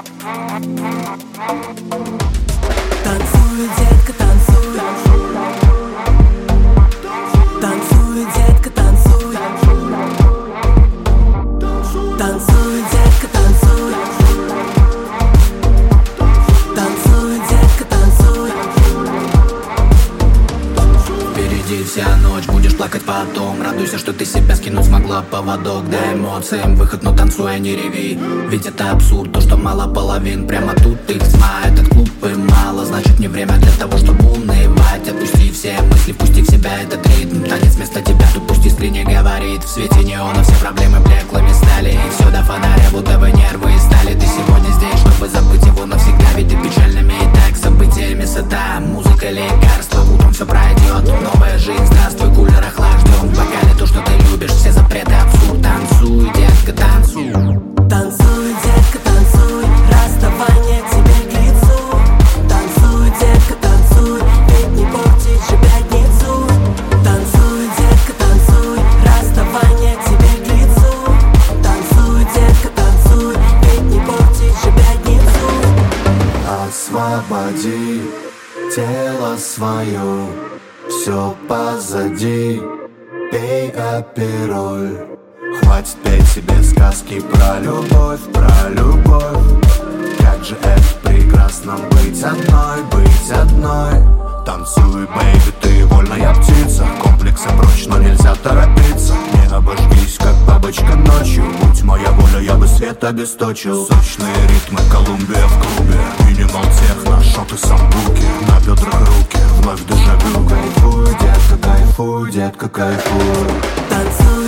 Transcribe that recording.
Танцуй, детка, танцуй. Танцуй, детка, танцуй. Танцуй, детка, танцуй. Танцуй, детка, танцуй. Впереди вся ночь, будешь плакать потом. Радуйся, что ты себя скинуть смогла. Поводок, дай эмоциям выход, но танцуй, а не реви. Ведь это абсурд, то, что мало половин. Прямо тут их тьма, этот клуб и мало. Значит, не время для того, чтобы унывать. Отпусти все мысли, впусти в себя этот ритм. Танец вместо тебя, тут пусть искренне говорит. В свете неона все проблемы блеклыми стали. И все до фонаря, будто бы нервы стали. Ты сегодня здесь, чтобы забыть его навсегда. Ведь ты печальными и так событиями сыта. Музыка, лекарство, утром все пройдет. Новая жизнь, здравствуй, кулер, охлад, ждем. В бокале то, что ты любишь, все запреты, абсурд. Танцуй, детка, танцуй. Танцуй, детка, танцуй. Расставание тебе к лицу. Танцуй, детка, танцуй. Ведь не портить же пятницу. Танцуй, детка, танцуй. Расставание тебе к лицу. Танцуй, детка, танцуй. Ведь не портить же пятницу. Освободи тело свое, все позади, пей апероль. Хватит петь себе сказки про любовь, про любовь. Как же это прекрасно быть одной, быть одной. Танцуй, бэйби, ты вольная птица. Комплексы прочь, но нельзя торопиться. Не обожгись, как бабочка ночью. Будь моя воля, я бы свет обесточил. Сочные ритмы, Колумбия в клубе. Минимал техно, шоты, самбуки. На бедрах руки, вновь дежавю. Кайфуй, детка, кайфуй, детка, кайфуй. Танцуй,